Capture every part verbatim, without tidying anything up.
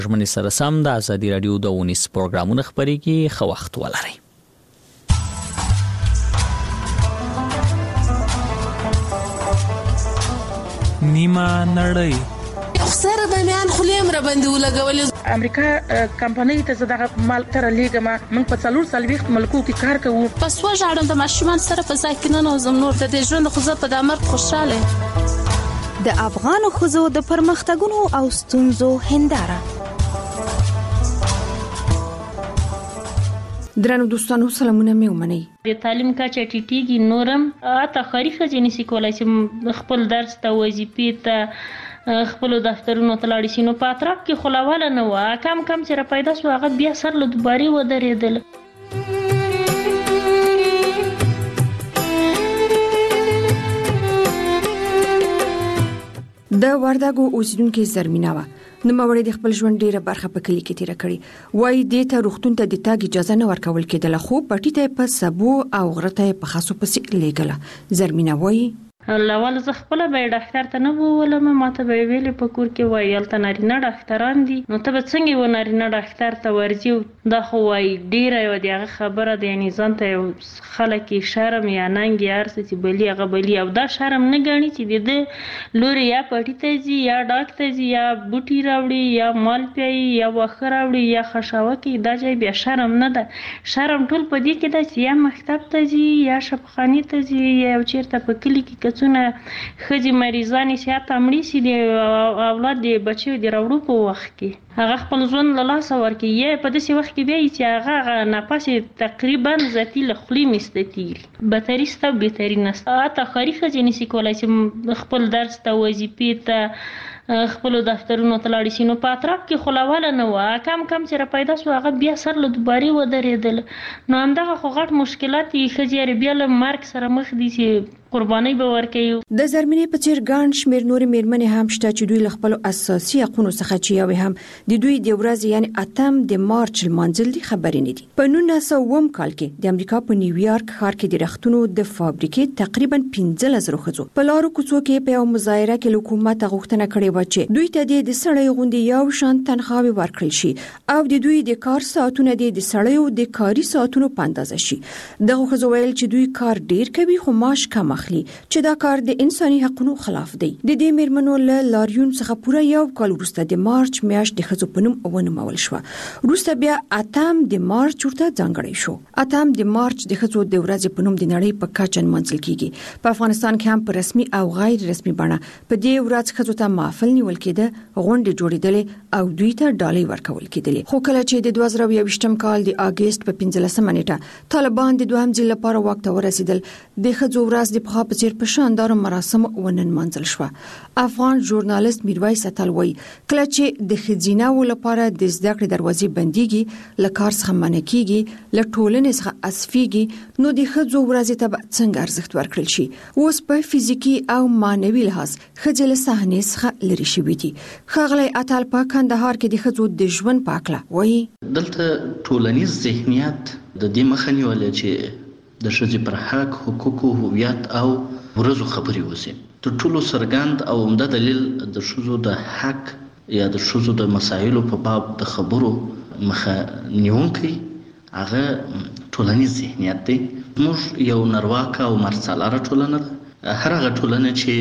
ژمنې سره سم د ازادي رادیو د ونیس پروګرامونه خبرېږي. ښه وخت ولرئ. نیمه نړۍ سره د میان خلیم را باندې ولګولې. امریکا کمپنۍ ته زداغه مال تر لیګه ما موږ په څلور سلويخت ملکو کې کار کوو. پس وژاړم د ماشومان سره په ځای کې نه نوزم نور د دې ژوند خو زه په دامر خوشاله. د افغان خزو د پرمختګونو او ستونزو هنداره. درنو دوستانو سلامونه مې ومنئ. د تعلیم کچه ټیټیږي نورم اته خاري خځې نسی کولای چې خپل درس ته وظیفې ته خپل دفترونو ته لاړ شي. نو په اطراف کې خلاواله نه و کم کم چې را پیدا شو هغه بیا سر له دوباري ودرېدل. د وردګو اوسیدونکو زرمینه و نو موري د خپل ژوند ډیره برخه په کلی کې تیر کړی. وای د ته روختون ته د تاګ اجازه نه ورکول کېدله خو پټی ته په سبو او غرته په خاصو پسې لګله. زرمینه وای لاول زه خپل به ډاکټر ته نه وولم ماته به ویلې په کور کې وایل ته نارینه ډاکټران دي نو ته به څنګه و نارینه ډاکټر ته ورځي. دا خو وای ډیره یو دغه خبره د یعنی ځان ته خلک شرم یا ننګ یا ارسه چې بلی هغه بلی او دا شرم نه غاڼي چې د لوري یا پټی ته ځي یا ډاکټر ځي یا بوټي راوړي یا مال پیي یا وخه راوړي یا خشاوه کې دا ځای بیا شرم نه ده. شرم ټول په دې کې ده چې یا مکتب ته ځي یا شپخاني ته ځي یا چیرته په کلی کې څونه خځې مریضانې سیات امړي سي د اولاد د بچو د راوړو په وخت کې هغه خپل ژوند له لاسه ورکړي یا په داسې وخت کې بیا چې هغه نفس تقریبا ذاتي له خولې مستتیږي بهتري سته بهتري نسته. اته خاري خځې نسی کولای چې خپل درس ته وظیفې ته خپل دفترونو ته لاړ شي. نو په اطراف کې خلاواله نه و کم کم چې را پیدا شو هغه بیا سر له دوباري ودرېدل. نو همدغه خو غټ مشکلات یې ښځې بیا له مرګ سره مخ دي چې قرباني به ورکوي. د زرمینې په څیر ګڼ شمېر نورې میرمنې هم شته چې دوی له خپلو اساسي حقونو څخه چې یو هم د دوی د ورځې یعنی اتم د مارچ لمانځل دي خبرې نه دي. په نولس سوه اووم کال کې د امریکا په نیویارک ښار کې د رختونو د فابریکې تقریبا پنځه زره ښځو په لارو کوڅو کې په یو مظاهره کې حکومت غوښتنه کړې و چې دوی ته د سړی غوندې یو شان تنخواهي ورکړل شي او د دوی د کار ساعتونه د سړیو د کاري ساعتونو په اندازه شي. دغه ښځو ویل چې دوی کار ډیر کوي خو معاش کم اخلي چې دا کار د انساني حقوقو خلاف دی. د دې میرمنو له لاریون څخه پوره یو کال وروسته د مارچ میاشت د ښځو په نوم ونومول شو. وروسته بیا اتم د مارچ ورته ځانګړی شو. اتم د مارچ د ښځو د ورځې په نوم د نړۍ په کچه نمانځل کیږي. په افغانستان کې هم په رسمي او غیر رسمي بڼه په دې ورځ ښځو ته محفل نیول کېده غونډې جوړېدلې او دوی ته ډالۍ ورکول کېدلې. خو کله چې د دوه زره یوویشتم کال د اگست په پنځلسمه نیټه طالبان د دوهم ځل لپاره واک ته ورسېدل د ښځو ورځ د پخوا په څیر په شاندار مراسم وننمانځل شو. افغان ژورنالیست میرویس اتل وایي کله چې د ښځیناو لپاره د زده کړې دروازې بنديږي له کار څخه منع کیږي له ټولنې څخه اسفيږي نو د ښځو ورځې ته څنګه ارزښت ورکړل شي. اوس په فزیکی او مانوي لحاظ ښځې له صحنې څخه لري شوې دي. ښاغلی اتل په کندهار کې د ښځو د ژوند په اړه وایي دلته ټولنیز ذهنیت د دې مخه نیولې چې د ښځې پر حق حقوقو هویت او ورځو خبرې وشي. تر ټولو څرګند او عمده دلیل د ښځو د حق یا د ښځو د مسایلو په باب د خبرو مخه نیونکی هغه ټولنیز ذهنیت دی. موږ یو نرواکه او مرڅلاره ټولنه ده. هر هغه ټولنه چې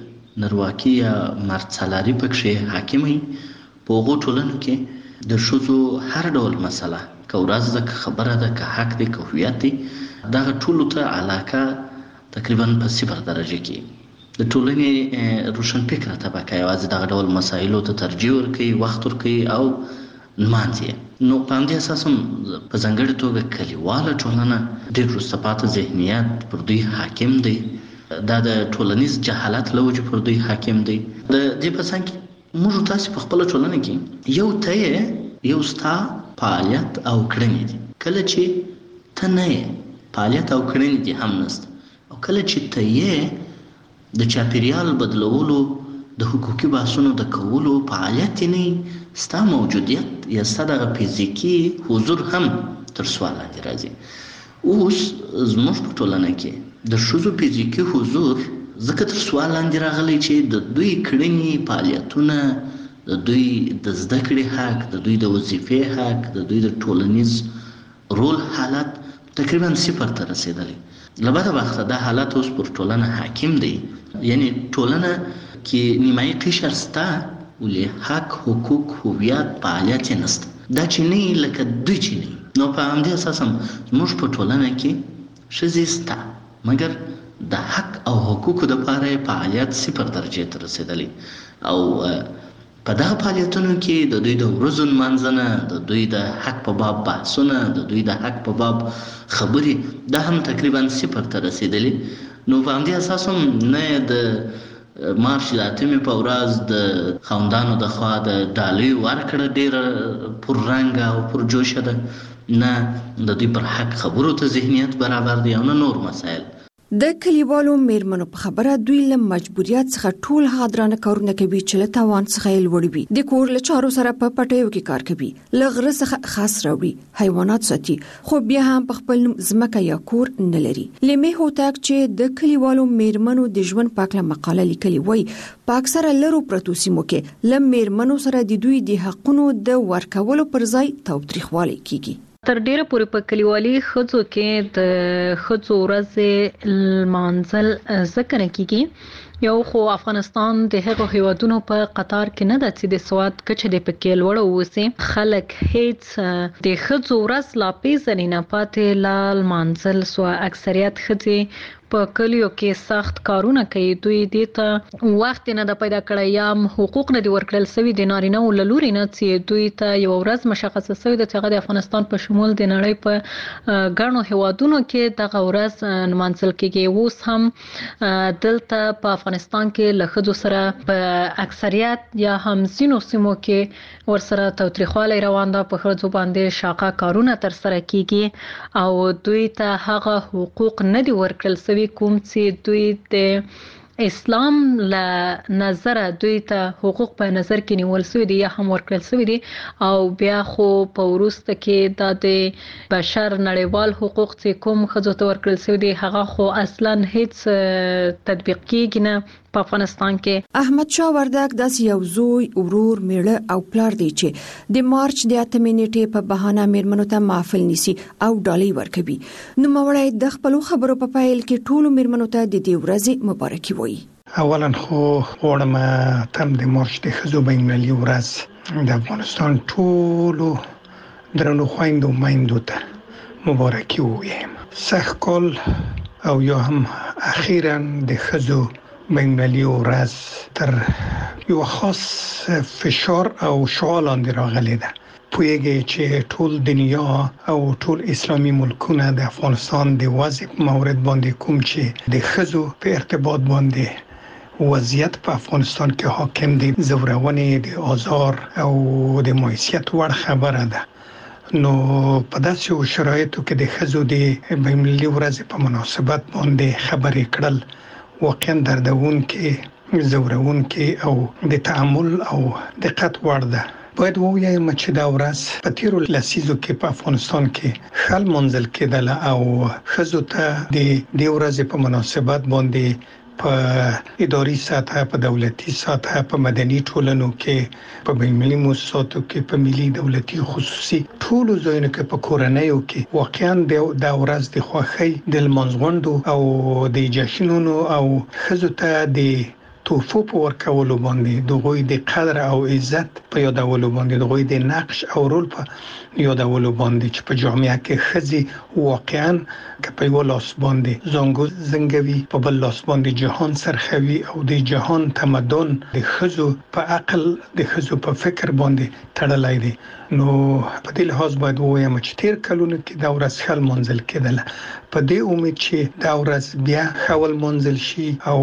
نرواکي یا مرڅلاري پکې حاکمي په هغو ټولنو کې د ښځو هر ډول مسله که ورځ ده که خبره ده که حق دی که هویت دی دغه ټولو ته علاقه تقریبا په صفر درجه کې د ټولنې روشن فکره طبقه یوازې دغه ډول مسایلو ته ترجیح ورکوي وخت ورکوي او نمانځي. نو په همدې اساس هم په ځانګړې توګه کلیواله ټولنه ډېر وروسته پاتې ذهنیت پر دوی حاکم دی. دا د ټولنیز جهالت له وجې پر دوی حاکم دی. د دې په څنګ کې موږ تاسې په خپله ټولنه کې یو ته یې یو ستا فعالیت او کړنې دي. کله چې ته نه یې فعالیت او کړنې دي هم نشته او کله چې ته یې د چاپیریال بدلولو د حقوقي بحثونو د کولو فعالیت نه ستا موجودیت یا ستا دغه فزیکي حضور هم تر سوال لاندې راځي. اوس زموږ په ټولنه کې د ښځو فزیکي حضور ځکه تر سوال لاندې راغلی چې د دوی کړنې فعالیتونه د د دوی د زده کړې حق، د دوی د وظیفې حق، د دوی د ټولنیز رول حالت تقریبا صفر ته رسیدلی. له بده وخته دا حالت اوس پر ټولنه حاکم دی، یعنی ټولنه کې نیمایي قشر سته ولې حق، حقوق، هویت، فعالیت یې نسته. دا چې نه لکه دوی چې نه. نو په همدې اساس هم زموږ په ټولنه کې ښځې سته، مګر د حق او حقوقو دپاره یې فعالیت صفر درجې ته رسېدلی. او په دغه فعالیتونو کې د دوی د ورځو نمانځنه، د دوی د حق په باب بحثونه، د دوی د حق په باب خبرې، دا هم تقریبا صفر ته رسېدلی. نو په همدې اساس هم نه د مارچ د اتمې په ورځ د خاوندانو د خوا د ډالۍ ورکړه ډېره پررنګه او پرجوشه ده، نه د دوی پر حق خبرو ته ذهنیت برابر دی او نه نور مسایل. د کلیوالو میرمنو په خبره دوی له مجبوریت څخه ټول حاضرانه کارونه کوي چې له توان څخه یې لوړ وي. د کور له چارو سره په پټیو کې کار کوي، له غره څخه خاص راوړي، حیوانات ساتي، خو بیا هم په خپل ځمکه یا کور نه لري. لیمې هوتاک چې د کلیوالو میرمنو د ژوند په اړه مقاله لیکلې وای، په اکثره لرو پرتو سیمو کې له میرمنو سره د دوی د حقونو د ورکولو پر ځای تاوتریخوالی کیږي. تر ډیره پورې په کلیوالي ښځو کې د ښځو ورځې لمانځل ځکه نه کیږي، یو خو افغانستان د هغو هیوادونو په قطار کې نه ده چې د سواد کچه د پکې لوړه اوسي. خلک هیڅ د ښځو ورځ لا پیژني نه، پاتې لا لمانځل سو. اکثریت ښځې په کلیو کې سخت کارونه کوي، دوی دې ته وخت نه د پیدا کړی یا حقوق نه دی ورکړل سوي د نارینه او لوري نه، چې دوی ته یو ورځ مشخصه سوي ده چې هغه د افغانستان په شمول د نړۍ په ګڼو هیوادونو کې دغه ورځ نمانځل کیږي. اوس هم دلته په افغانستان کې له ښځو سره په اکثریت یا هم ځینو سیمو کې ورسره تاوتریخوالی روان ده، په ښځو باندې شاقه کارونه ترسره کیږي او دوی ته هغه حقوق نه دی ورکړل سوي کوم چې دوی د اسلام له نظره دوی ته حقوق په نظر کې نیول سوي دي یا هم ورکړل سوي دي. او بیا خو په وروسته کې دا د بشر نړیوال حقوق چې کوم ښځو ته ورکړل سوي دي هغه خو اصلا هیڅ تطبیق کیږي نه په افغانستان کې. احمد شاه وردک داسې یو زوی، ورور، میړه او پلار دی چې د مارچ د اتمې نیټې په بهانه میرمنو ته محفل نیسي او ډالۍ ورکوي. نوموړی د خپلو خبرو په پیل کې ټولو میرمنو ته د دې ورځې مبارکي وایي. اولا خو غواړم تم د مارچ د ښځو بین المللي ورځ د افغانستان ټولو درنو خویندو میندو ته مبارکي ووایم. سږ کال او یا هم اخیرا د ښځو بین المللي ورځ تر یو خاص فشار او شعار لاندې راغلی ده. پوهیږي چې ټول دنیا او ټول اسلامي ملکونه د افغانستان د وضع مورد باندې کوم چې د ښځو په ارتباط باندې وضعیت په افغانستان کې حاکم دي، زورونې، د آزار او د معیشت وړ خبره ده. نو په داسې شرایطو کې د ښځو د بین المللي ورځ په مناسبت باندې خبرې کړل واقعا دردونکې، زورونکې او د تأمل او دقت وړ ده. باید ووایم چې دا ورځ په تیرو لسیزو کې په افغانستان کې ښه لمانځل کېدله او ښځو ته د دې ورځې په مناسبت باندې په اداري سطح، په دولتي سطح، په مدني ټولنو کې، په بین المللي مؤسساتو کې، په ملي دولتي خصوصي ټولو ځایونو کې، په کورنیو کې واقعا دا ورځ د خوښۍ، د لمانځغونډو او د جشنونو او ښځو ته د توفو په ورکولو باندې، دغوی د قدر او عزت په یادولو باندې، دغوی د نقش او رول په یادولو باندې چې په جامعه کې ښځې واقعا که په یو لاس باندې زنګو زنګوي، په بل لاس باندې جهان سرخوي او د جهان تمدن د ښځو په عقل، د ښځو په فکر باندې تړلی دی. نو په دې لحاظ باید ووایم چې تیر کلونو کې دا ورځ ښه لمانځل کېدله. په دې امید چې دا ورځ بیا ښه ولمانځل شي او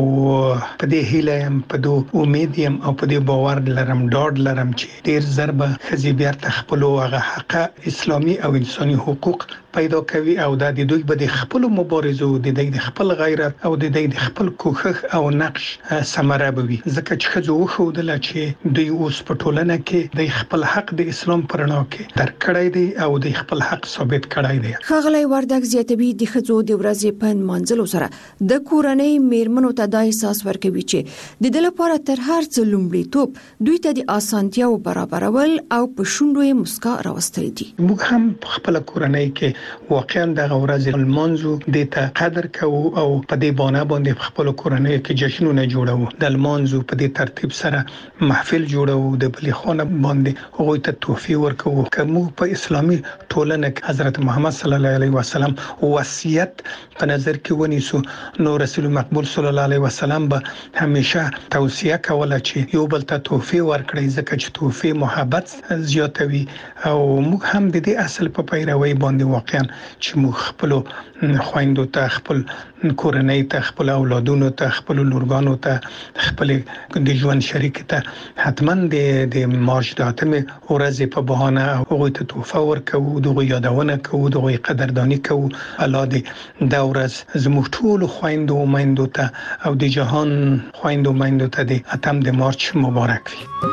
په دې هیله یم، په دې امید یم او په دې باور لرم، ډاډ لرم چې ډیر ژر به ښځې بیا ته خپلو هغه حق اسلامي او انساني حقوق پیدا کوي او دا د دوی به د خپل مبارزو د د خپل غیرت او د د خپل کوښښ او نقش ثمره بوي ځکه چې خځو وښودل چې دوی اوس په ټولنه کې د خپل حق د اسلام پرنا کې درک کړی دی او د خپل حق ثابت کړی دی. ښاغلی وردګ زیاتوي د ښځو د ورځې په نمانځلو سره د کورنۍ میرمنو ته دا احساس ورکوي چې د دې لپاره تر هر څه لومړیتوب دوی ته د اسانتیاو برابرول او په شونډو یې مسکا راوستل دي. موږ هم په خپل کورنۍ کې واقعا د ورځې لمانځو د ته قدر کوو او په دې بانه باندې په خپل کورنۍ کې جشنونه جوړو. د لمانځو په دې ترتیب سره محفل جوړو، د بلې خانه باندې هغوی ته تحفې ورکوو. که موږ په اسلامي ټولنه کې حضرت محمد صلی الله علیه وسلم وصیت په نظر کې ونیسو نو رسول مقبول صلی الله علیه وسلم به همیشه توصیه کوله چې یو بل ته تحفې ورکړي ځکه چې تحفې محبت زیاتوي او موږ هم د دې اصل په پیروي باندې واقعا چې موږ خپل خويندو ته خپل کورنۍ ته خپل اولادونو ته خپل لورګانو ته خپل د ژوند شریک ته حتما د د مارچ د اتمې ورځې په بهانه هغه ته تحفه ورکوو، دغه یادونه کوو، دغه قدردانی کوو. الله دې دا ورځ زموږ ټول خويندو او میندو ته او د جهان خويندو میندو ته د اتم د مارچ مبارک وي.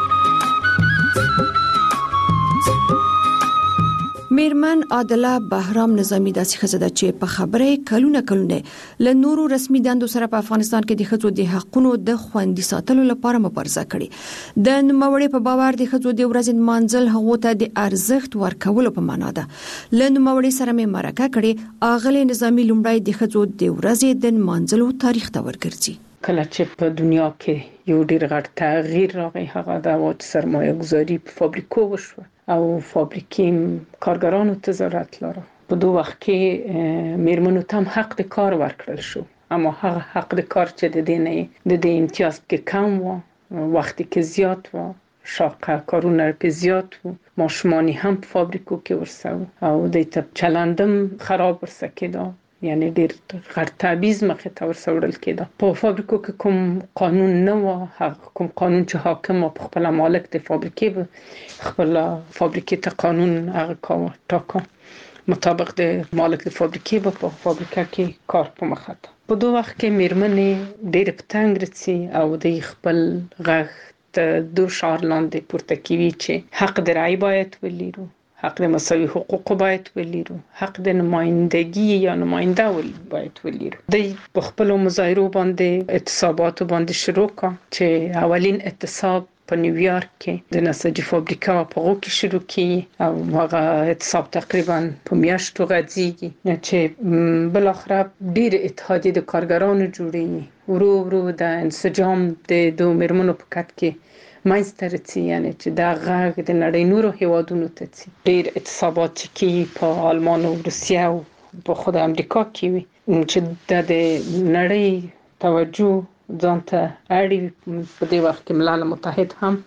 میرمن عادله بهرام نظامی داسې ښځه ده چې په خبره کلونه کلونه له نورو رسمي دندو سره په افغانستان کې د ښځو د حقونو د خوندي ساتلو لپاره مبارزه کړې. د نوموړې په باور د ښځو د ورځې نمانځل هغو ته د ارزښت ورکولو په معنا ده. له نوموړې سره مې مرکه کړې. اغلې نظامی لومړی د ښځو د ورځې د نمانځلو تاریخ ته ورګرځي. کله چې په دنیا کې یو ډیر غټ تغییر راغی هغه د وات سرمایه گذاری په فابریکو وشو او فابریکې کارګرانو ته ضرورت لري. په دوه وخت کې میرمنو ته هم حق د کار ورکړل شو، اما هغه حق د کار چې د دې نه د دې امتیاز کې کم و، وخت کې زیات و، شاقه کارونه په زیات و، ماشومانی هم په فابریکو کې ورسو او د ته چلندم خراب ورسه کېده، یعنی ډیر غټ تبعیض مخه ته ورسوړل کېده. په فابریکو کې کوم قانون نه و، هغه کوم قانون چې حاکم په خپل مالک د فابریکې خپل فابریکې ته قانون هغه کاوه ټاکه مطابق د مالک د فابریکې په فابریکه کې کار په مخه ته. په دوه وخت کې میرمنې ډیر پتنګ رسي او د خپل غږ ته دو شعار لاندې پورته کوي چې حق د رأی باید ولرو، حق د مساوي حقوق باید ولرو، حق د نمائندگی یا نماینده ول باید ولرو. د خپل مظاهرو باندې اعتصابات باندې شروع کړ چې اولین اعتصاب په نیویارک کې د نساجي فابریکا په غو کې شروع کی او هغه اعتصاب تقریبا په میاشتو غځيږي چې بل اخر ډیر اتحادیه د کارګرانو جوړي ورو ورو د انسجام د دوه میرمنو په کټ کې ماینسترتي، یعنی چې دا غږ د نړۍ نورو هیوادونو ته ځي. ډیر اعتصابات چې په آلمان او روسیه او په خود امریکا کې وي چې د نړۍ توجه ځانته اړي. په دې وخت کې ملل متحد هم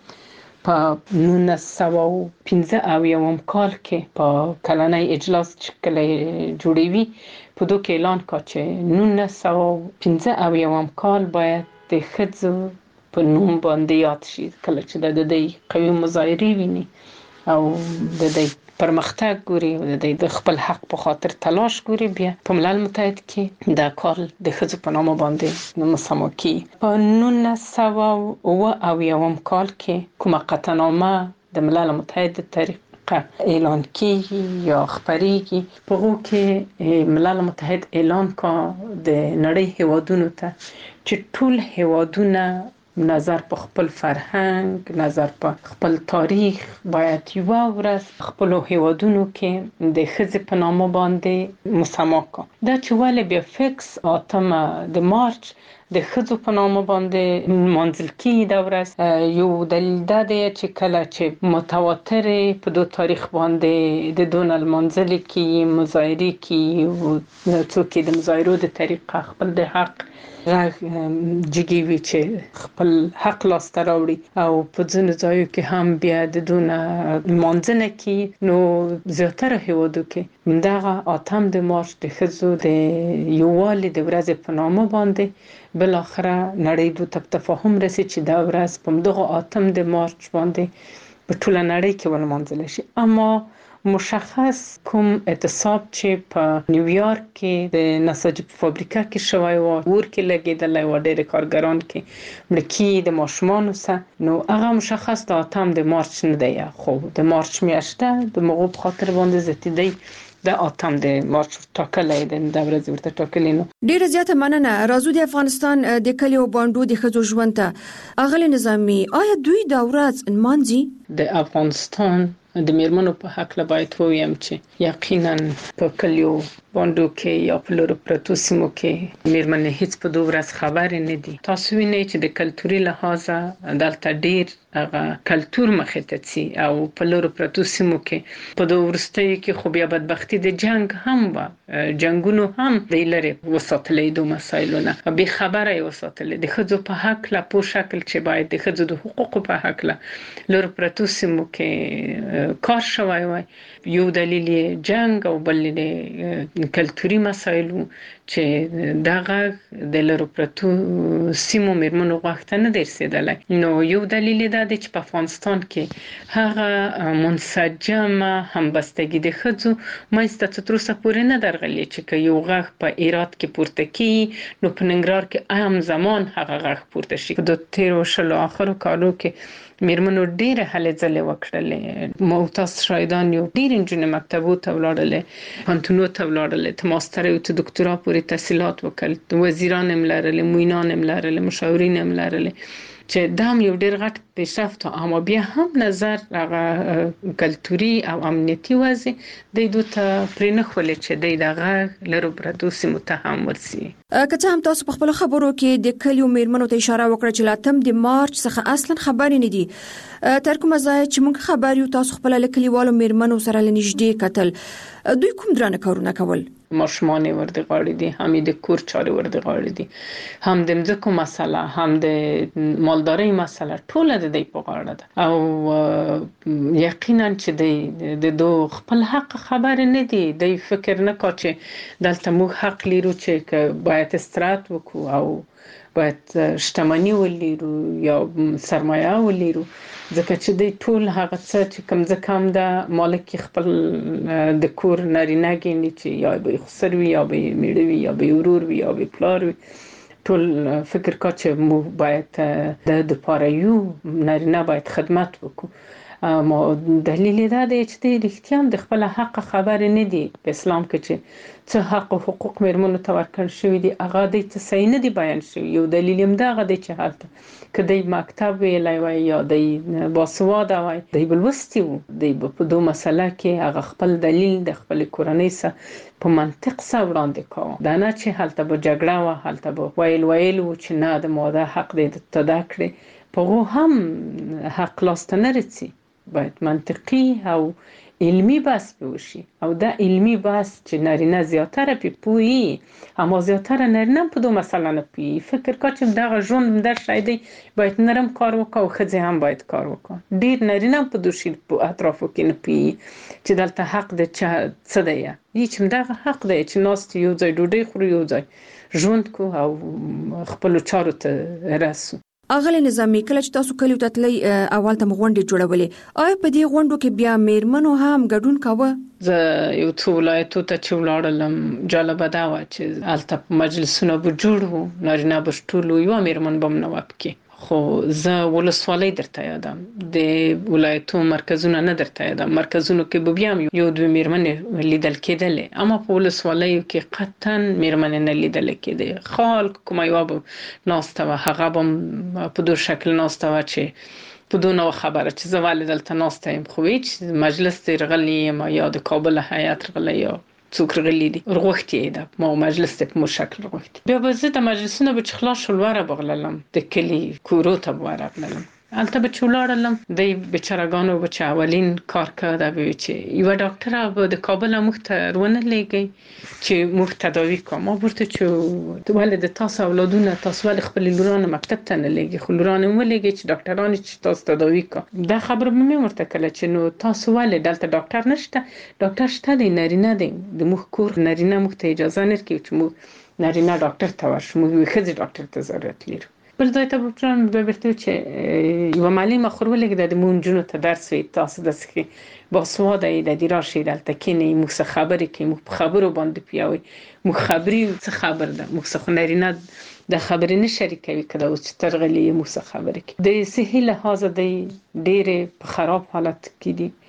په نولس سوه او پنځه اویایم کال کې په کلنۍ اجلاس چې کله جوړوي په دوه کې اعلان کړ چې نولس سوه او پنځه اویایم کال باید د ښځو په نوم باندې یاد شي. کله چې د دې قوي مظاهرې ویني او د دې پرمختګ ګوري او د دې خپل حق په خاطر تلاش ګوري، بیا په ملل متحد کې دا کار د ښځو په نامه باندې مسما کی. په نولس سوه او اویایم کال کې کومه قطعنامه د ملل متحد د طریقه اعلان کیږي یا خبريږي، په هغه کې ملل متحد اعلان کړ د نړۍ هیوادونو ته چې ټول هیوادونه نظر په خپل فرهنګ، نظر په خپل تاریخ باید یو ورځ خپل هیوادونو کې د ښځې په نامه باندې مسما کړ. دا چې ولې بیا فکس اتمه د مارچ د ښځو په نامه باندې منځل کېږي دا ورځ، یو دلیل دا دی چې کله چې متواتر په دو تاریخ باندې د دون المنځل کې مظاهرې کې او څوک د مظاهرو د طریقه خپل د حق غږ جګي وي چې خپل حق لاسته راوړي او په ځینو ځایو کې هم بیا د دون منځنه کې نو زیاتره هیوادو کې دغه اتم د مارچ د ښځو د یووالي د ورځې په نامه باندې بل اخره نړۍ دوه تفاهم رسي چې دا ورځ په دغه اتم د مارچ باندې په ټوله نړۍ کې ولمانځل شي. اما مشخص کوم اعتصاب چې په نیویارک کې د نساجي فابریکه کې شوی و ور کې لګیدل و ډېر کارګران کې ملکی د ماشومان سره نو هغه مشخص د اتم د مارچ نه دی خو د مارچ میاشته د مغو په خاطر باندې زتیدي د اتم د مارچ ټاکلې د ورځې ورته ټاکلې نو ډیره زیاته مننه. راځو د افغانستان د کلیو باندې د خځو ژوند ته اغلی نظامی آیا دوی د ورځ انمانځي؟ د افغانستان د میرمنو په حق لا باید ویم چې یقینا په کلیو باندې کې یا په لورو پرتو سیمو کې میرمنې هیڅ په دوه ورځ خبر نه دي. تاسو وینئ چې د کلتوري لحاظه دلته ډیر هغه کلتور مخې ته ځي او په لورو پرتو سیمو کې په دوه ورستیو کې خو بیا بدبختی د جنگ هم و جنگونو هم د لری وساتلې دوه مسایلونه به خبره وساتلې د خځو په حق لا په شکل چې باید د خځو د حقوقو په حق لا لورو پرتو سیمو کې کار شوی وای. یو دلیل جنگ او بل کلتوري مسایلو چې دغه د لورو پرتو سیمو میرمنو غوښتنه نه درسیدله. نو یو دلیل دا دی چې په افغانستان کې هغه منسجمه همبستګي د خځو مېسته تر اوسه پورې نه درغلي چې یو غږ په ایرات کې پورته کی نو په ننګرهار کې هم زمان هغه غږ پورته شي. د تیرو شلو اخرو کالو کې میرمنو ډیره هلې ځلې وکړلې. موتاس شایدان یو ډیر انجنیر مکتبو ته ولاړلې پانتونو ته ولاړلې ته ماستر او ته دکتورا پورې تحصیلات وکړل. وزیران هم لرلې موینان هم لرلې مشاورین هم لرلې چې دا هم یو ډیر غټ پیشرفت اما بیا هم نظر هغه کلتوري او امنیتي وضع د دوی ته پرې نه خولې چې د دغه لرو پرتو سیمو ته هم ورسي. که څه هم تاسو په خپل خبرو کې د کلیو میرمنو ته اشاره وکړه چې لاتم د مارچ څخه اصلا خبرې نه دي تر کومه ځای چې موږ خبر یو تاسو خپل کلیوالو میرمنو سره لنیږدې کتل دوی کوم درانه کارونه کول؟ ماشومان ورته غاړي دي هم د کور چاري ورته غاړي دي هم د مځکو مسله هم د مالداري مسله ټول د دې په غاړه ده او یقینا چې د دو خپل حق خبر نه دي. د فکر نه کا چې دلته موږ حق لرو چې باید استراحت وکړو او باید شتمني ولرو یا سرمایه ولرو ځکه چې د ټول هغه څه چې کوم ځکه هم د مالک خپل د کور نارینه ګڼي چې یا به خسر وي یا به میړه وي یا به ورور وي یا به پلار وي ټول فکر کا چې مو باید د د پاره یو نارینه باید خدمت وکړو. ما دلیل دا دی چې د اړتیا د خپل حق خبر نه دي په اسلام کې چې څه حق او حقوق میرمنو ته ورکړل شوی دي هغه د څه صحیح نه دی بیان شوی. یو دلیل هم دا غدي چې حالت کدی مکتب ویلای وای یا د باسواده وای د بلوستی وو د په دوه مسله کې هغه خپل دلیل د خپل کورنۍ سره په منطق سره وړاندې کوي. دا نه چې حالت به جګړه و حالت به ویل ویل و چې نه د ماده حق دې تدا کړی په هم حق لاسته نه رسي. باید منطقي او علمی بحث وشي او دا علمی بحث چې نارینه زیاتره پی پوي اما زیاتره نارینه په دوه مسله نه پی فکر کا چې دا ژوند در شایدي باید نرم کار وکاو خځه هم باید کار وکاو. ډیر نارینه په دوشي په اطرافو کې نه پی چې دلته حق د څه دی هیڅ دا حق دی چې ناست یو ځای ډوډۍ خوري یو ځای ژوند کو او خپل چارو ته رسو. اغلی نظامی کله چې تاسو کلیو ته تللی اول ته غونډې جوړولې آیا په دې غونډو کې بیا میرمنو هم ګډون کاوه؟ زه یو څو ولایتو ته چې ولاړم جالبه دا وه چې هلته مجلسونه به جوړ وو نارینه به ټول یوه میرمن به هم نه وه پکې خو زه ولسوالۍ درته یادم د ولایتو مرکزونه نه درته یادم مرکزونو کې به بیا هم یو دوه میرمنې لیدل کېدلې اما په ولسوالیو کې قطعا میرمنې نه لیدل کېدې. خلک کومه یوه به ناسته وه هغه به په دور شکل ناسته وه چې په دونه خبره چې زه ولې دلته ناسته یم خو هیڅ مجلس ته رغلی یم یا د کابل هیات رغلی یا څوک رغلی دي رغوښتې ده ما مجلس ته په مو شکل رغوښتې بیا به زه د مجلسونه به چې خلاص شول وره بغللم د کلي کورو ته به وره بللم هلته به چې ولاړلم دی بیچارهګانو به چې اولین کار که دا به وي چې یوه ډاکټره به د کابله موږ ته ونه لېږئ چې موږ تداوي کړو. ما ورته چې ولې د تاسو اولادونه تاسو ولې خپلې لورانې مکتب ته نه لېږئ خو لورانې ولېږئ چې ډاکټران چې تاسو تداوي کړو. دا خبره به مې ورته کړله چې نو تاسو ولې دلته ډاکټر نشته ډاکټر شته دی نارینه دی د موږ کور نارینه موږ ته اجازه نه ورکوي چې موږ نارینه ډاکټر ته ورشو موږ ښځې ډاکټر ته ضرورت لرو بل ځای ته بچان به برته چې یو معلم خورولګ د مونږونو ته درس وی تاسو د سکي باسواده د دې راشي دلته کې نه موږ څه خبرې کې موږ خبرو باندې پیاوي موږ خبري څه خبر ده موږ څه خنرینه د خبرې نه شریکوي کله چې ترغلي موږ څه خبرې کې د صحي لحاظ د ډېر په خراب حالت کې دي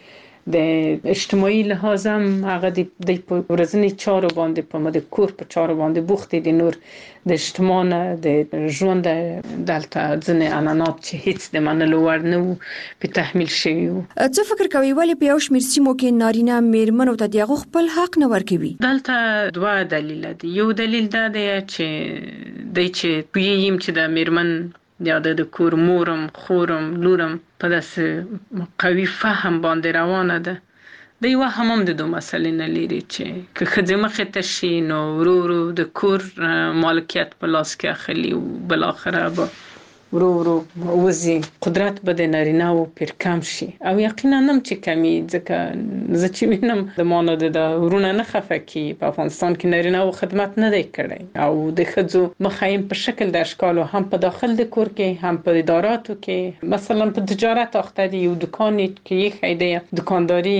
د اجتماعي لحاظ هم هغه د ورځني چارو باندې په مده کور په چارو باندې بوخت دي نور د اجتماع د ژوند دلته ځنې عنعنات چې هیڅ د منلو وړ نه وو په تحمیل شوي وو. څه فکر کوي ولې په یو شمېر سیمو کې نارینه میرمنو ته د هغو خپل حق نه ورکوي؟ دلته دوه دلیل دي. یو دلیل دا دی چې دی چې پوهیږم چې د میرمن یا د کور مورم خورم لورم په داسې قوي فهم باندې روانه ده. د یو هم هم د دوه مسلې نه لري چې که ښځې مخې ته شي نو ورو ورو د کور مالکیت په لاس کې اخلي او بالاخره به ورو ورو وزي قدرت به د نارینه و پیر کم شي او یقینا نم چې کمی ځکه زه چې وینم د مانو د ورونه نه خفه کی په افغانستان کې نارینه و خدمت نه دی کړی او د ښځو مخایم په شکل د اشکالو هم په داخل د کور کې هم په اداراتو کې مثلا په تجارت اخته دی یو دکان کې یې خیده دکانداری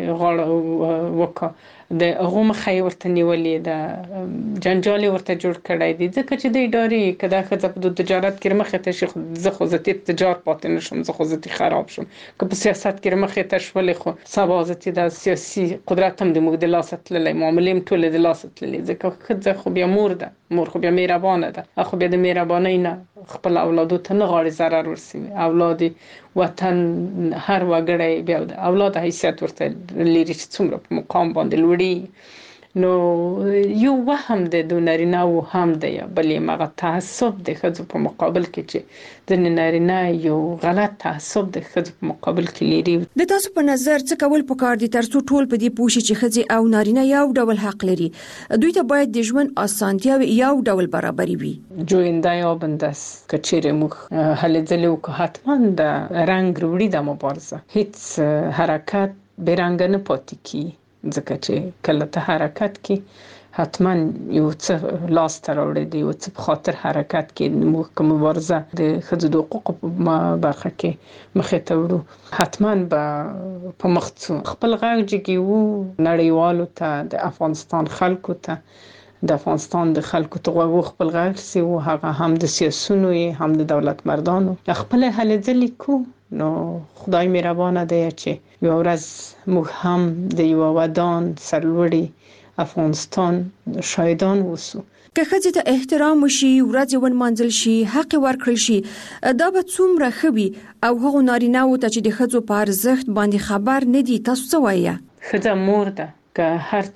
غاړه وکړه د هغه مخې ورته نیولې د جنجال ورته جوړ کړی دی ځکه چې د ادارې کدا ښځه په تجارت کې مخې ته شي زه خو زه تجارت پاتې نشم زه خو زه خراب شم که په سیاست کې مخې ته شولې خو سبا زه د سیاسي قدرت هم د موږ د لاس تللی معاملې هم ټولې د لاس تللی ځکه ښځه خو بیا مور ده مور خو بیا مهربانه ده خو بیا د مهربانۍ نه خپل اولادو ته نه غواړي ضرر ورسوي اولاد وطن هر وګړی بیا د اولاد حیثیت ورته لري چې څومره په مقام باندې لوړي نو یو وهم د نارینه و هم دی بلې مغه تعصب د ښځو په مقابل کې چې د نارینه یو غلط تعصب د ښځو په مقابل کې لري. د تاسو په نظر څه کول پکار دي ترڅو ټول په دې پوه شي چې ښځې او نارینه یو ډول حق لري دوی ته باید د ژوند اسانتیاوې یو ډول برابرې وي. جوینده یا بندس کچېره موږ هلې ځلې وکړو حتما د رنګ وروړي د مبارزه هیڅ حرکت بیرنګ نه پاتې کی ځکه چې کله ته حرکت کې حتما یو څه لاس ته راوړي دی یو څه په خاطر حرکت کې موږ کوم مبارزه د ښځو د حقوقو په برخه کې مخې ته وړو حتما به په مخ ځو. خپل غږ جګي وو نړیوالو ته د افغانستان خلکو ته د افغانستان د خلکو ته غوږ خپل غږ سي او هغه هم د سیاسونو هم د دولت مردانو خپل هلې ځلې کو نو خدای مهربانه دی چې یو ورځ موږ هم د یو ودان سرلوړي افغانستان شاهدان وسو. که ښځې ته احترام وشي ورځې ونمانځل شي حق ورکړل شي دا به څومره ښه وي او هغو نارینه‌وو ته چې د ښځو په ارزښت باندې خبر نه دي تاسو څه وایي؟ ښځه مور ده که هر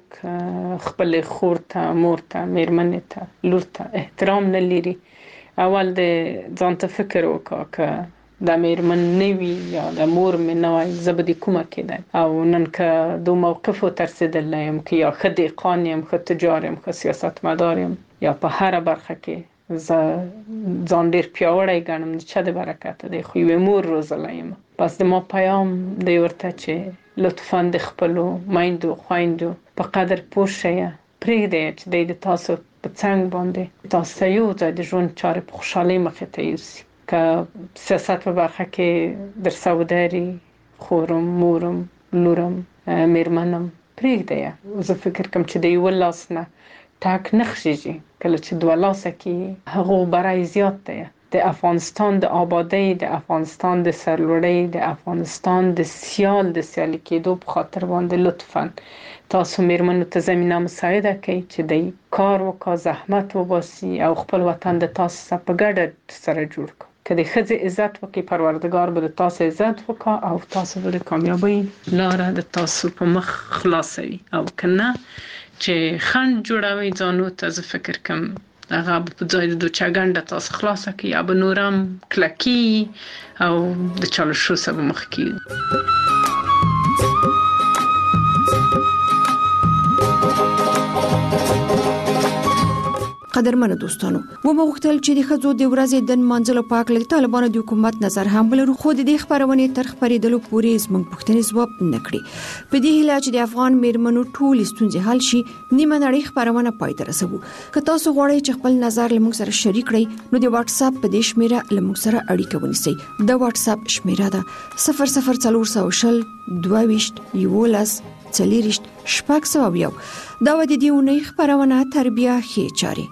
څوک خپل خور ته مور ته میرمنې ته لور ته احترام نه لري اول د ځان ته فکر وکړه که د میرمن نوی یا د مور مې نوی زبدي کومه کېده او نن که دو موقف ترسیدلی یم که یا ښه دهقان یم ښه تجار یم ښه سیاستمدار یم یا په هره برخه کې زه ځان ډېر پیاوړی ګڼم د چا د برکته دی خو یوې مور روزلی یم پس د ما پیام دی ورته چې لطفا د خپلو میندو خویندو په قدر پوه شئ پرېږدئ چې دی د تاسو په څنګ باندې تاسو ته یو ځای د ژوند چارې په خوشحالۍ مخې ته یوسي که سیاست په برخه کې در سوداري خورم مورم لورم میرمنم پرېږدئ زه فکر کوم چې د یو لاس نه ټاک نه خښېږي کله چې دوه لاسه کې هغو برای زیات دی د افغانستان د آبادۍ د افغانستان د سرلوړۍ د افغانستان د سیال د سیالي کېدو په خاطر باندې لطفا تاسو میرمنو ته زمینه مساعده کړئ چې د کار وکړه زحمت وباسي او خپل وطن د تاسو سره په ګډه سره جوړ کړي که د ښځې عزت وکړي پروردګار به د تاسو عزت وکړي او تاسو به د کامیابۍ لاره د تاسو په مخ خلاصوي او که نه چې خنډ جوړوي ځانو ته زه فکر کوم هغه په ځای د دوه چاګنډه تاسو خلاصه کړي یا به نورم کلکي او د چالشو سره مخ کړي. قدرمنو دوستانو و مغوښتل چې د ښځو د ورځې د نمانځلو په اړه د طالبانو د حکومت نظر هم ولرو، خو د دې خبرونې تر خبرېدلو پورې زموږ پوښتنې ځواب نه کړې. په دې هیله چې د افغان میرمنو ټولې ستونزې حل شي، نیمه نړۍ خبرونه پای ته رسوو. که تاسو غواړئ چې خپل نظر له موږ سره شریک کړئ نو د واتس اپ په دې شمیره له موږ سره اړیکه ونیسئ. د واتس اپ شمیره ده صفر صفر څلور سوه شل دوه ویشت یولس څلېرویشت شپږ سوه یو. دا و د دې اونۍ خبرونه تربیه ښې چارې.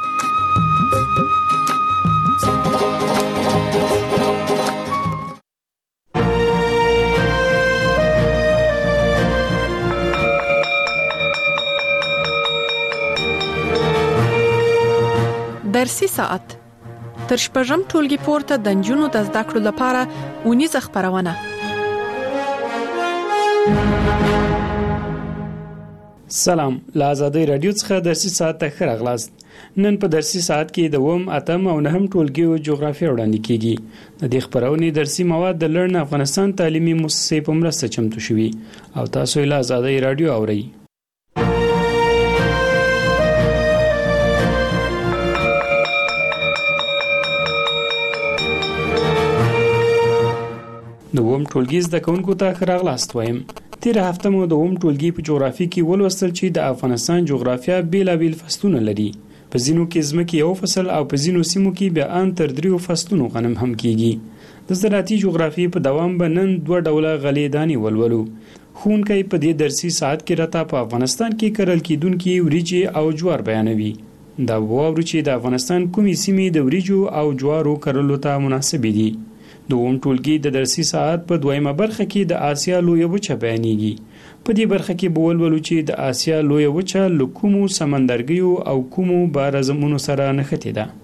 درسي ساعت تر شپږم ټولګي پورته د نجونو د زده کړو لپاره اونیزه خبرونه. سلام، له آزادۍ رادیو څخه درسي ساعت ته ښه راغلاست. نن په درسي ساعت کې د اووم، اتم او نهم ټولګیو جغرافیه وړاندې کیږي. د دې خبرونې درسي مواد د لرن افغانستان تعلیمي مؤسسې په مرسته چمتو شوي او تاسو یې له آزادۍ رادیو اورئ. د اووم ټولګي زده کوونکو ته ښه راغلاست وایم. تیره هفته مو د اووم ټولګي په جغرافي کې ولوستل چې د افغانستان جغرافیه بیلابیل فصلونه لري. په ځینو کې ځمکې یو فصل او په ځینو سیمو کې بیا ان تر دریو فصلونو غنم هم کیږي. د زراعتي جغرافي په دوام به نن دوه ډوله غلې دانې ولولو. ښوونکی په دې درسي ساعت کې راته په افغانستان کې کرل کیدونکي وریجې او جوار بیانوي. دا واورو چې د افغانستان کومې سیمې د وریجو او جوارو کرلو ته مناسبې دي. د اووم ټولګي د درسي ساعت په دویمه برخه کې د آسیا لویه وچه بیانېږي. په دې برخه کې به ولولو چې د آسیا لویه وچه له کومو سمندرګیو او کومو بارزمونو سره نښتې ده.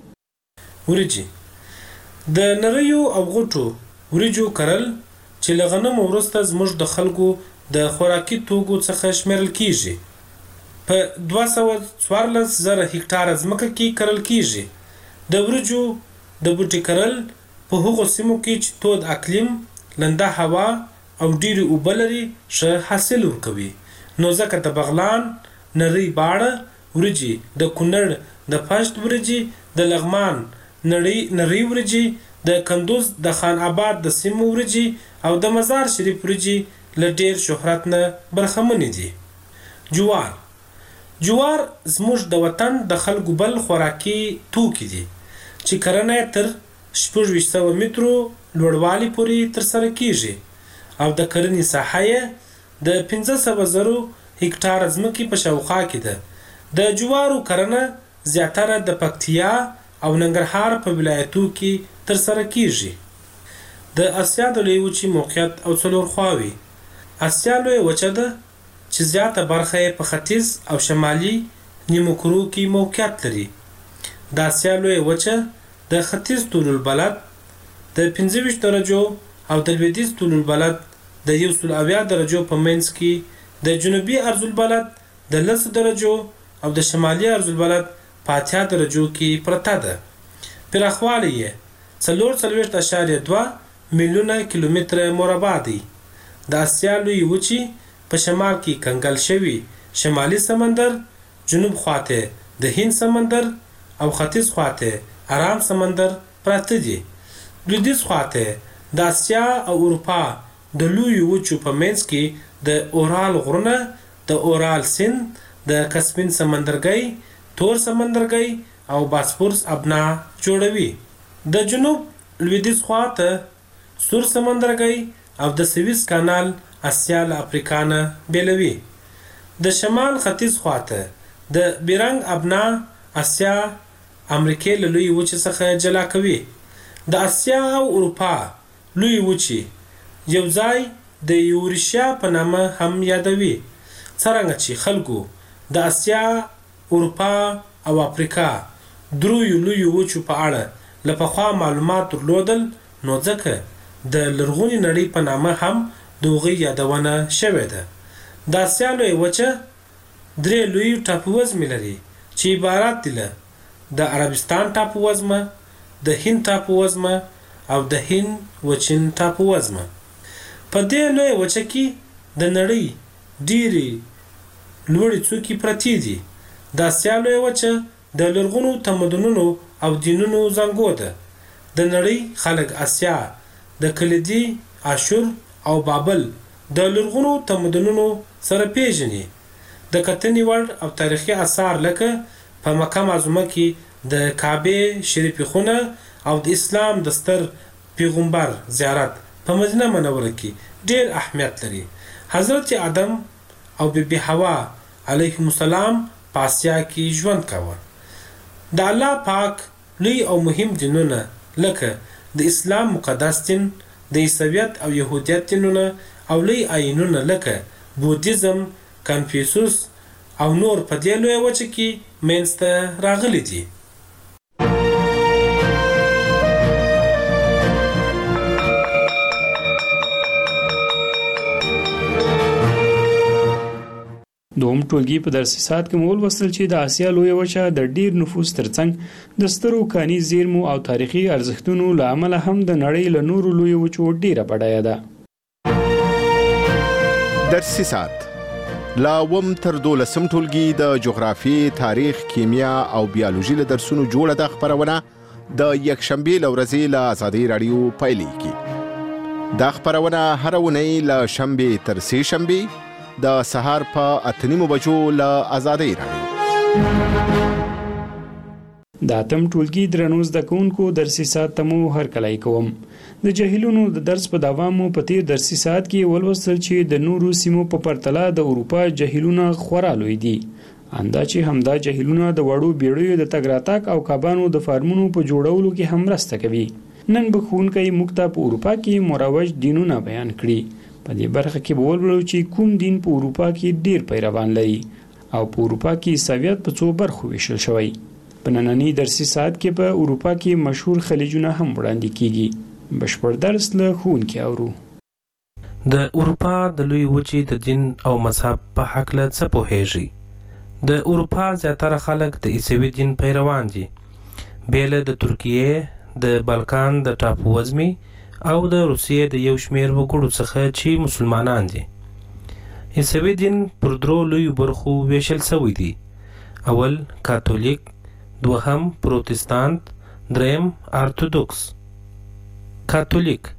وریجې د نریو او غټو وریجو کرل چې له غنمو وروسته زموږ د خلکو د خوراکي توکو څخه شمیرل کیږي. په دوه سوه څوارلس زره هکټاره ځمکه کې کرل کیږي. د وریجو د بوټي کرل په هغو سیمو کې چې تود اقلیم، لنده هوا او ډیرې اوبه لري ښه حاصل ورکوي. نو ځکه د بغلان، نری باړه وریجې، د کونړ د پشت وریجې، د لغمان نری نری وریجې، د کندوز د خان آباد د سیمو وریجې او د مزار شریف وریجې له ډیر شهرت نه برخمنې دي. جوار جوار زموږ د وطن د خلکو بل خوراکي توکي دي چې کرنه تر شپږ ویشت سوه مترو لوړوالي پورې ترسره کیږي او د کرنې ساحه یې د پنځه سوه زرو هکټاره ځمکې په شاوخوا کې ده. د جوارو کرنه زیاتره د پکتیا او ننګرهار په ولایتو کې ترسره کیږي. د اسیا د لویې وچې موقعیت او څلور خواوې. اسیا لویه وچه ده چې زیاته برخه یې په ختیځ او شمالي نیمو کرو کې موقعیت لري. د اسیا لویه وچه د ختیځ طول البلد د پنځه ویشت درجو او د لویدیځ طول البلد د یو سل اویا درجو په منځ کې، د جنوبي عرض البلد د لسو درجو او د شمالي عرض البلد په اتیا درجو کې پرته ده. پراخوالی یې څلور څلوېښت اعشاریه دوه میلیونه کیلومتره مربع دی. د اسیا لویې وچې په شمال کې کنګل شوي شمالي سمندر، جنوب خواته د هند سمندر او ختیځ خواته آرام سمندر پراته دي. لویدیځ خواته د اسیا او اروپا د لویو وچو په منځ کې د اورال غرونه، د اورال سیند، د کسپین سمندرګي، تور سمندرګي او باسفورس ابنا جوړوي. د جنوب لویدیځ خواته سور سمندرګي او د سویس کانال اسیا له افریقا نه بیلوي. د شمال ختیځ خواته د بیرنګ ابنا اسیا امریکای له لوی وچې څخه جلا کوي. د اسیا او اروپا لوی وچې یو ځای د یوریشیا په نامه هم یادوي. څرنګه چې خلکو د اسیا، اروپا او افریقا دریو لوی وچو په اړه له پخوا معلومات درلودل، نو ځکه د لرغونې نړۍ په نامه هم د هغوی یادونه شوې ده. د اسیا لوی وچه درې لوی ټاپووزمې لري چې عبارت دي له د عربستان ټاپووزمه، د هند ټاپووزمه او د هند وچین ټاپووزمه. په دې لوی وچه کې د نړۍ ډېرې لوړې څوکې پرتې دي. د اسیا لوی وچه د لرغونو تمدنونو او دینونو زانګو ده. د نړۍ خلک اسیا د کلیدي اشور او بابل د لرغونو تمدنونو سره پیژني. د کتنې وړ او تاریخي آثار لکه په مکه معظمه کې د کعبه شریف خونه او د اسلام د ستر پیغمبر زیارت په مدینه منوره کې ډیر اهمیت لري. حضرت آدم او بیبي حوا علیهم السلام په اسیا کې ژوند کاوه. د الله پاک لوی او مهم دینونه لکه د اسلام مقدس دین، د عیسویت او یهودیت دینونه او لوی آیینونه لکه بودیزم، کنفیوسوس او نور په دې لویه وچه کې منځته راغلي دي. دوم ټولګي په درسي ساعت کې مول وصل چې د آسیا لویه وچه د ډیر نفوس ترڅنګ د سترو کاني زیرمو او تاریخي ارزښتونو له امله هم د نړۍ له نورو لویو وچو ډیره بډایه ده. درسي ساعت لا وم تر دولسم ټولګي د جغرافي، تاریخ، کیمیا او بیولوژي له درسونو جوړه ده خبرونه د یکشنبې له ورځې له ازادي راډیو پیلېږي. دا خبرونه هره اونۍ له شنبې تر سې شنبې د سهار په اته نیمو بجو له ازادي راډیو. د اتم ټولګي درنو زده کوونکو درسي ساعت ته مو هرکلی کوم. د جهیلونو د درس په دوام مو په تیر درسي ساعت کې ولوستل چې د نورو سیمو په پرتله د اروپا جهیلونه خورا لوی دي. اندا چې همدا جهیلونه د وړو بیړیو د تګ راتګ او کبانو د فارمونو په جوړولو کې هم مرسته کوي. نن به ښوونکی موږ ته په اروپا کې مروج دینونه بیان کړي. په دې برخه کې به ولولو چې کوم دین په اروپا کې ډیر پیروان لري او په اروپا کې عیسویت په څو برخو ویشل شوی. په نننی درسي ساعت کې په اروپا کې مشهور خلیجونه هم وړاندې کیږي. بشپړ درس له ښوونکي اورو. د اروپا د لوی وچې د دین او مذهب په هکله څه پوهیږي؟ د اروپا زیاتره خلک د عیسوي دین پیروان دي، بیله د ترکیې، د بالکان د ټاپووزمې او د روسیې د یو شمیر وګړو څخه چې مسلمانان دي. عیسوي دین پر درو لویو برخو ویشل شوی دی. اول کاتولیک، دوهم پروتستانت، دریم ارتودوکس. کاتولیک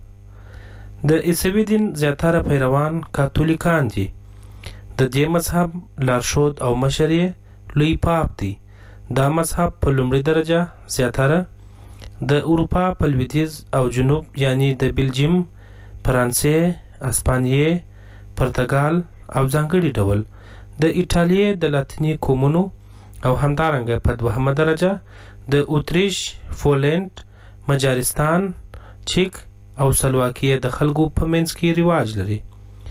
د عیسوي دین زیاتره پیروان کاتولیکان دي. د دې مذهب لارښود او مشر یې لوی پاپ دی. دا مذهب په لومړي درجه زیاتره د اروپا په لویدیځ او جنوب یعنی د بلجیم، فرانسې، اسپانیې، پرتګال او ځانګړي ډول د ایټالیې د لاتیني قومونو او همدارنګه په دوهمه درجه د اتریش، پولنډ، مجارستان، چیک او سلواکیې د خلکو په منځ کې رواج لري.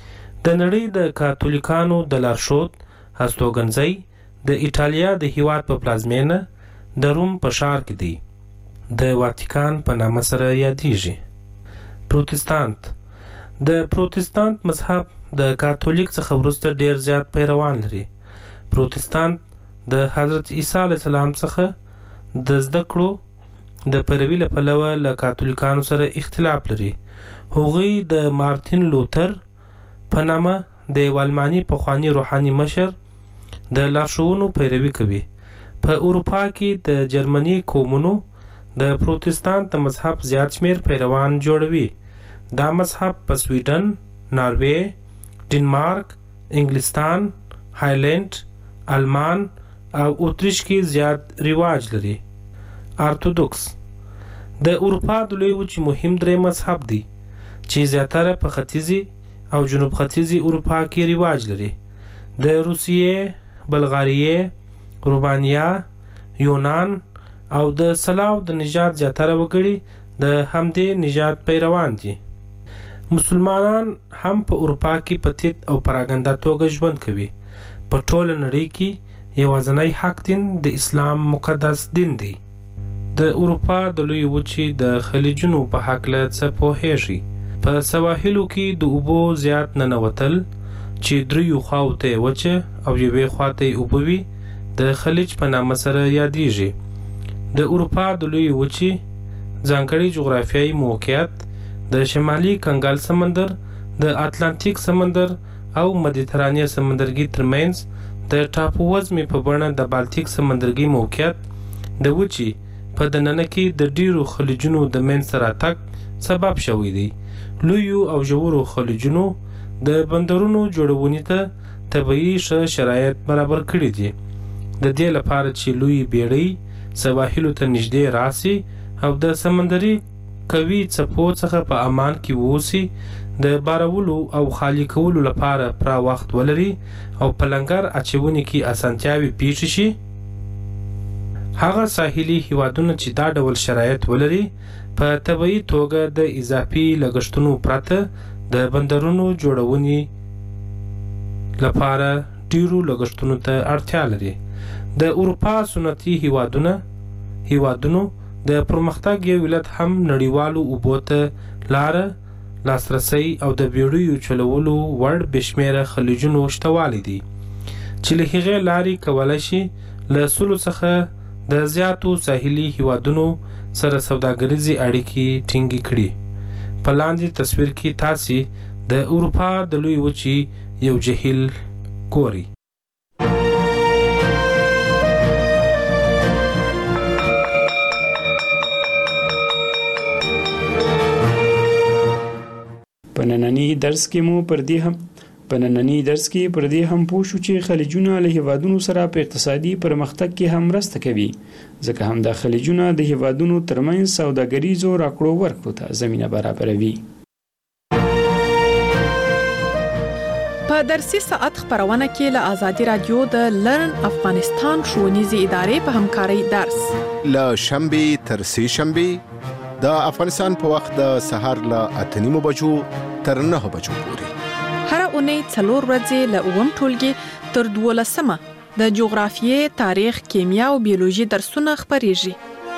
د نړۍ د کاتولیکانو د لارښود هستوګنځی د ایټالیا د هیواد په پلازمینه د روم په ښار کې دی. د واتیکان په نامه سره یادیږي. پروتستانت د پروتستانت مذهب د کاتولیک څخه وروسته ډیر زیات پیروان لري. پروتستانت د حضرت عیسی علیه السلام څخه د زده کړو د پیروي له پلوه له کاتولیکانو سره اختلاف لري. هغوی د مارتین لوتر په نامه د یو الماني پخواني روحاني مشر د لارښوونو پیروي کوي. په اروپا کې د جرمني قومونو د پروتستانت د مذهب زیات شمیر پیروان جوړوي. دا مذهب په سویډن، ناروې، ډنمارک، انګلستان، هایلند، آلمان او اتریش کې زیات رواج لري. ارتودوکس د اروپا د لوی وچې مهم درې مذهب دی چې زیاتره په ختیځي او جنوب ختیځي اروپا کې رواج لري. د روسیې، بلغاریې، رومانیا، یونان او د سلاو د نژاد زیاتره وګړي د همدې نژاد پیروان دي. مسلمانان هم په اروپا کې په تیت او پراګنده توګه ژوند کوي. په ټوله نړۍ کې یوازینی حق دین د اسلام مقدس دین دی. د اروپا د لوی وچې د خلیجونو په هکله څه پوهیږي؟ په سواحلو کې د اوبو زیات ننوتل چې دریو خواو ته وچه او یوې خوا ته اوبه وي د خلیج په نامه سره یادیږي. د اروپا د لوی وچې ځانګړی جغرافیایي موقعیت د شمالي کنګل سمندر، د اتلانتیک سمندر او مدیترانې سمندرګي ترمنځ د ټاپو وزمې په بڼه د بالتیک سمندرګي موقعیت د وچې په دننه کې د ډیرو خلیجونو د منځته راتګ سبب شوی دی. لویو او ژورو خلیجونو د بندرونو جوړونې ته طبیعي ښه شرایط برابر کړي دي، د دې لپاره چې لوی بیړۍ سواحلو ته نږدې راسي او د سمندري قوي څپو څخه په امان کې واوسي، د بارولو او خالي کولو لپاره پوره وخت ولري او په لنګر اچونې کې اسانتیاوې پیښ شي. هغه ساحلي هیوادونه چې دا ډول شرایط ولري په طبیعي توګه د اضافي لګښتونو پرته د بندرونو جوړونې لپاره ډیرو لګښتونو ته اړتیا لري. د اروپا صنعتي هیوادونه هیوادونو د پرمختګ یو علت هم نړیوالو اوبو ته لاره، لاسرسی او د بیړیو چلولو وړ بېشمېره خلیجونو شتوالی دي چې له هغې لارې کولی شي له سلو څخه د زیاتو ساحلي هیوادونو سره سوداګریزې اړیکې ټینګې کړي. په لاندې تصویر کې تاسې د اروپا د لوی وچې یو جهیل ګورئ. په ننني درس کې مو پر دې هم په ننني درس کې پر دې هم پوه شو چې خلیجونه له هیوادونو سره په اقتصادي پرمختګ کې هم مرسته کوي، ځکه هم دا خلیجونه د هیوادونو ترمنځ سوداګریزو راکړو ورکړو ته زمینه برابروي. په درسي ساعت خبرونه کې له آزادي رادیو د لرن افغانستان ښوونیزې ادارې په همکارۍ درس له شنبې تر سې شنبې د افغانستان په وخت د سهار له اته نیمو بجو تر نهه بجو پورې. هر اونۍ څلور ورځې له اووم ټولګي تر دولسمه د جغرافیې، تاریخ، کیمیا او بیولوژي درسونه خپریږي.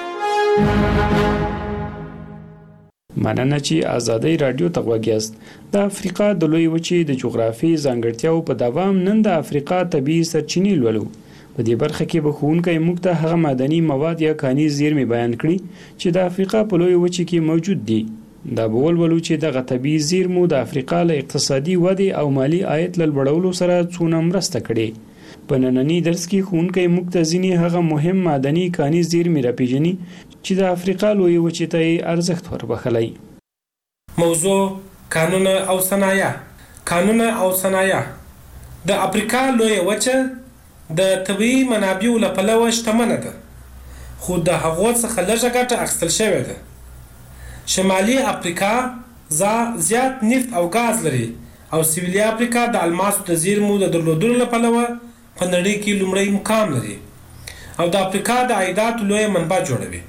مننه چې آزادۍ رادیو ته غوږ یاست. د افریقا د لوی وچې د جغرافیې ځانګړتیاو په دوام نن د افریقا طبیعي سرچینې لولو. په دې برخه کې به ښوونکی موږ ته هغه معدني مواد یا کاني زیرمې بیان کړي چې د افریقا په لوی وچې کې موجود دي. دا به ولولو چې دغه طبیعي زیرمو د افریقا له اقتصادي ودې او مالي عاید له لوړولو سره څونه مرسته کړې. په ننني درس کې ښوونکی موږ ته ځینې هغه مهم معدني کاني زیرمې راپېژني چې د افریقا لوی وچې ته یې ارزښت وربخلی. موضوع کانونه او صنایع. کانونه او صنایع د افریقا لوی وچه د طبیعي منابعو له پلوه شتمنه ده، خو د هغو څخه لږه ګټه اخیستل شوې ده. شمالي افریقا زیات نفت او ګاز لري او سویلي افریقا د الماسو د زیرمو د درلودلو له پلوه په نړۍ کې لومړی مقام لري او د افریقا د عایداتو لویه منبع جوړوي.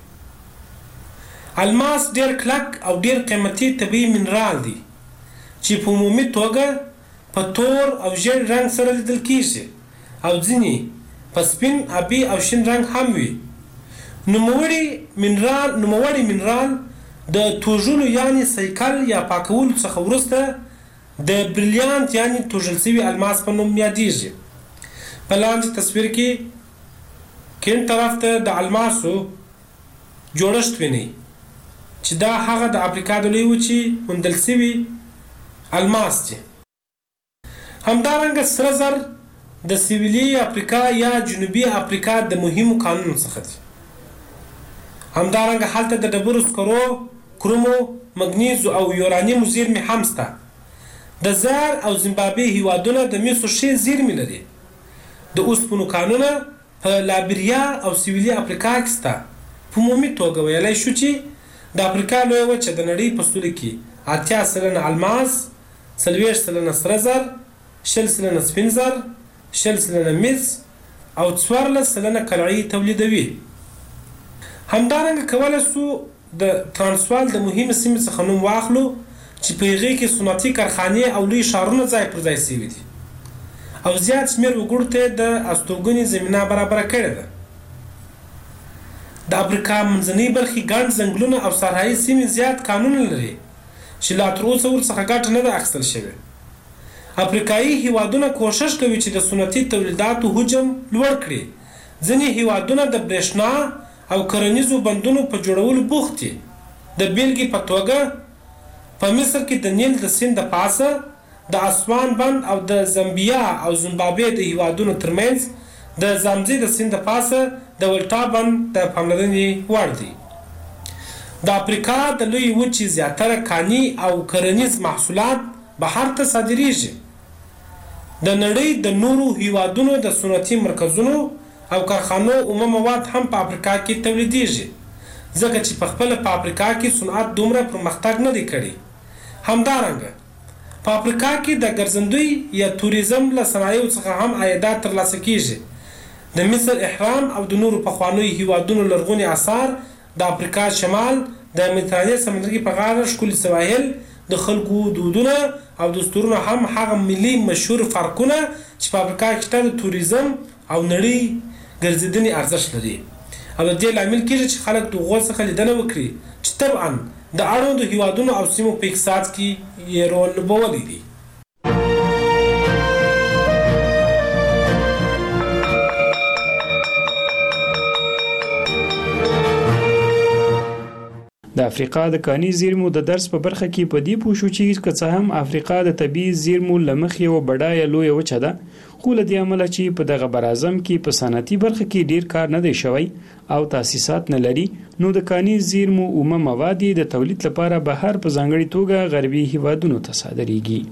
الماس ډیر کلک او ډیر قیمتي طبیعي منرال دی چې په عمومي توګه په تور او ژیړ رنګ سره لیدل کیږي او ځینې په سپین، آبي او شین رنګ هم وي. نوموړی منرال نوموړی منرال د توژلو یعنی سیکل یا پاکولو څخه وروسته د بریلیانت یعنی توژل شوي الماس په نوم یادیږي. په لاندې تصویر کې کیڼ طرف ته د الماسو جوړښت وینئ چې دا هغه د افریقا د لوی وچې موندل شوي الماس دي. همدارنګه سره زر د سویلي افریقا یا جنوبي افریقا د مهمو کانونو څخه دي. همدارنګه هلته د ډبرو سکرو، کرومو، مګنیزو او یورانیمو زیرمې هم شته. د زار او زیمبابوې هیوادونه د مسو ښې زیرمې لري. د اوسپنو کانونه په لایبریا او سویلي افریقا کې شته. په عمومي توګه ویلی شو چې د افریقا لویه وچه د نړۍ په سطحه کې اتیا سلنه الماس، څلوېښت سلنه سره زر، شل سلنه سپین زر، شل سلنه مس او څوارلس سلنه قلعې تولیدوي. همدارنګه کولی شو د ترانسوال د مهمې سیمې څخه نوم واخلو چې په هغې کې صنعتي کارخانې او لوی ښارونه ځای پر ځای شوي دي او زیات شمېر وګړو ته د استوګنې زمینه برابره کړې ده. د افریقا منځنۍ برخې ګڼ ځنګلونه او صحرایي سیمې زیات کانونه لري چې لا تر اوسه ورڅخه ګټه نه ده اخیستل شوې. افریقایي هیوادونه کوښښ کوي چې د صنعتي تولیداتو حجم لوړ کړي. ځینې هیوادونه د برېښنا او کرنیزو بندونو په جوړولو بوخت دي. د بیلګې په توګه په مصر کې د نیل د سیند د پاسه د اسوان بند او د زامبیا او زیمبابوې د هیوادونو ترمنځ د زامزي د سیند پاسه د ولټا بند د پاملرنې وړ دی. د افریقا د لوی وچې زیاتره کاني او کرنیز محصولات بهر ته صادریږي. د نړۍ د نورو هیوادونو د صنعتي مرکزونو او کارخانو اومه مواد هم په افریقا کې تولیدیږي، ځکه چې په خپل په افریقا کې صنعت دومره پرمختګ نه دی کړی. همدارنګه په افریقا کې د ګرځندوی یا توریزم له صنایعو څخه هم عایدات ترلاسه کیږي. د مصر احرام او د نورو پخوانیو هیوادونو لرغوني آثار، د افریقا شمال، د مدیترانې سمندرګي په غاړه ښکلي سواحل، د خلکو دودونه او دستورونه هم هغه ملي مشهور فرقونه چې په افریقا کې شته د توریزم او نړۍ ګرځېدنې ارزښت لري. او د دې لامل کېږي چې خلک د هغو څخه لیدنه وکړي چې طبعا د اړوندو هیوادونو او سیمو په اقتصاد کې یې رول لوبولی دی. د افریقا د کاني زیرمو د درس په برخه کې په دې پوه شو چې که څه هم افریقا د طبیعي زیرمو له مخې یوه بډایه لویه وچه ده، خو له دې امله چې په دغه براعظم کې په صنعتي برخه کې ډیر کار نه دی شوی او تاسیسات نه لري، نو د کاني زیرمو اومه مواد د تولید لپاره بهر په ځانګړې توګه غربي هیوادونو ته صادریږي.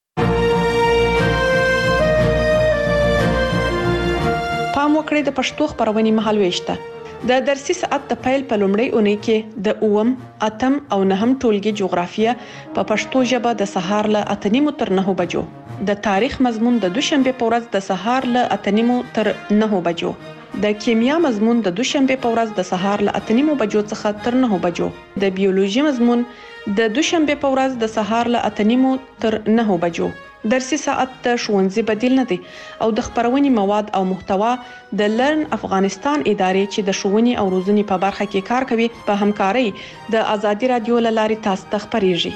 پام وکړئ د پښتو خبرونې مهالويش ته. د درسي ساعت د پیل په لومړۍ اونۍ کې د اوم، اتم او نهم ټولګي جغرافیه په پښتو ژبه د سهار له اته نیمو تر نهو بجو، د تاریخ مضمون د دوشنبه په ورځ د سهار له اته نیمو تر نهو بجو، د کیمیا مضمون د دوشنبه په ورځ د سهار له اته نیمو بجو څخه تر نهو بجو، د بیولوژي مضمون د دوشنبه په ورځ د سهار له اته نیمو تر نهو بجو. درسي ساعت د ښوونځي بدیل نه دی او د خبرونې مواد او محتوا د لرن افغانستان ادارې چې د ښوونې او روزنې په برخه کې کار کوي په همکارۍ د ازادي رادیو له لارې تاسو ته خبرېږي.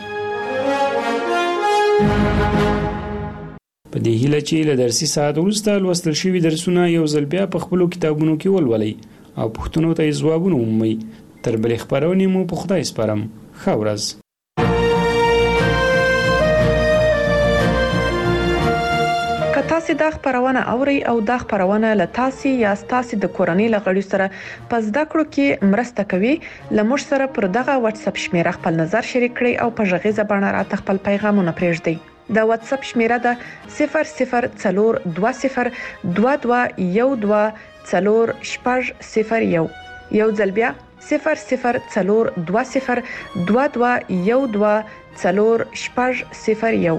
په دې هیله چې له درسي ساعت وروسته لوستل شوي درسونه یو ځل بیا په خپلو کتابونو کې ولولئ او پوښتنو ته یې ځوابونه ومومئ. تر بلې خپرونې مو په خدای سپارم. ښه ورځ. تاسو دا خبرونه اوري او دا خبرونه له تاسو یا تاسو د کورنۍ لغړی سره پس دا کړو کې مرسته کوي. لمر سره پر دغه واتس اپ شمیره خپل نظر شریک کړئ او په ژغې زبانه راته خپل پیغامونه پرېږدئ. د واتس اپ شمیره ده صفر صفر څلور دوه صفر دوه دوه یو دوه څلور شپږ صفر یو. یو ځل بیا صفر صفر څلور دوه صفر دوه دوه یو دوه څلور شپږ صفر یو.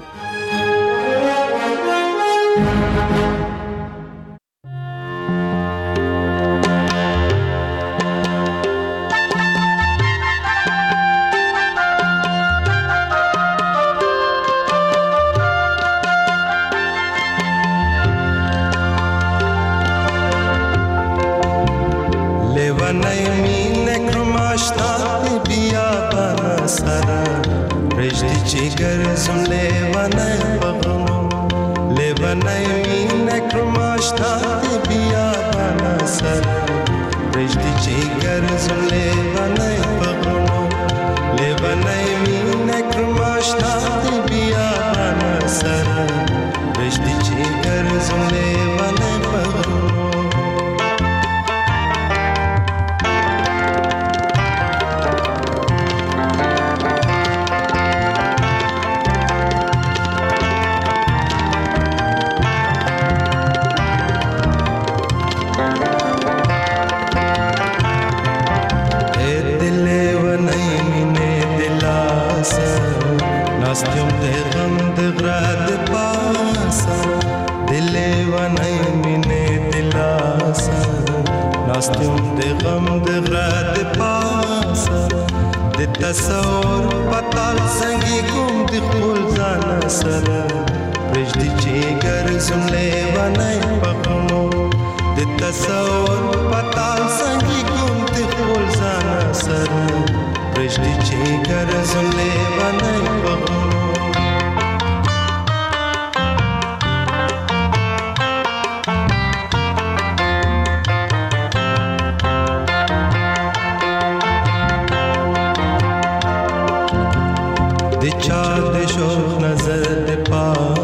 د چا د شوق نظر د پا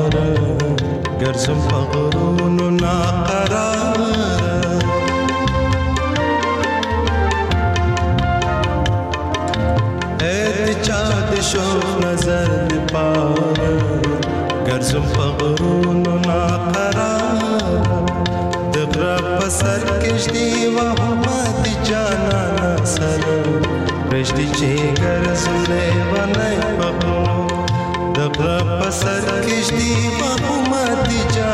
ناقرار اے چا د شوق نظر پار ګرځم په غرونو ناقرار د غره په سر کښتۍ وهمه د جانانه سره پرېږدي چې ګرځم لیونی په غرونو د غره په سر کښتۍ وهمه د جانانه